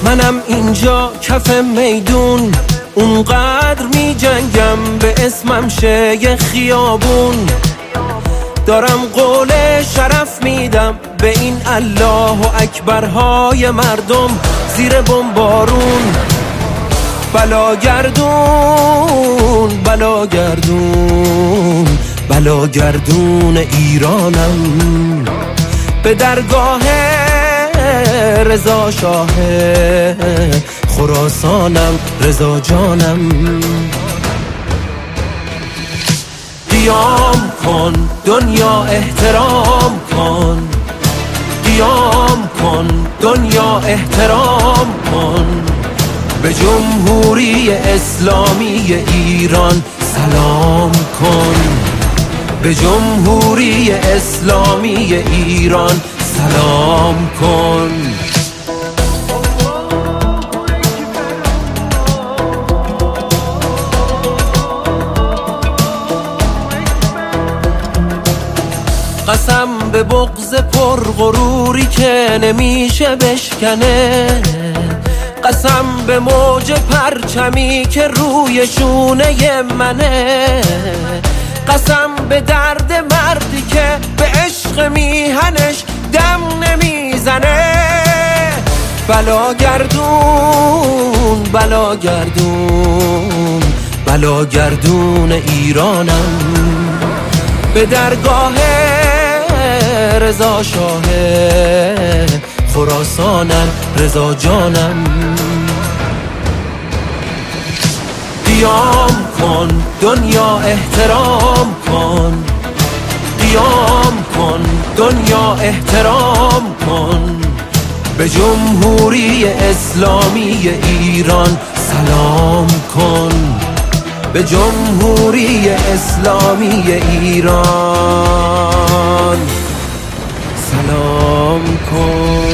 منم اینجا کف میدون اونقدر می جنگم به اسمم شه یه خیابون. دارم قول شرف میدم به این الله و اکبرهای مردم زیر بمبارون. بلاگردون بلاگردون بلاگردون ایرانم، به درگاه رضا شاه خراسانم رضا جانم. قیام کن دنیا احترام کن، قیام کن دنیا احترام کن، به جمهوری اسلامی ایران سلام کن، به جمهوری اسلامی ایران سلام کن. قسم به بغض پرغروری که نمیشه بشکنه، قسم به موج پرچمی که روی شونه منه، قسم به درد مردی که به عشق میهنش دم نمیزنه. بلاگردون بلاگردون بلاگردون ایرانم، به درگاه رضا شاه خراسانم رضا جانم. قیام کن دنیا احترام کن، قیام کن دنیا احترام کن، به جمهوری اسلامی ایران سلام کن، به جمهوری اسلامی ایران سلام کن.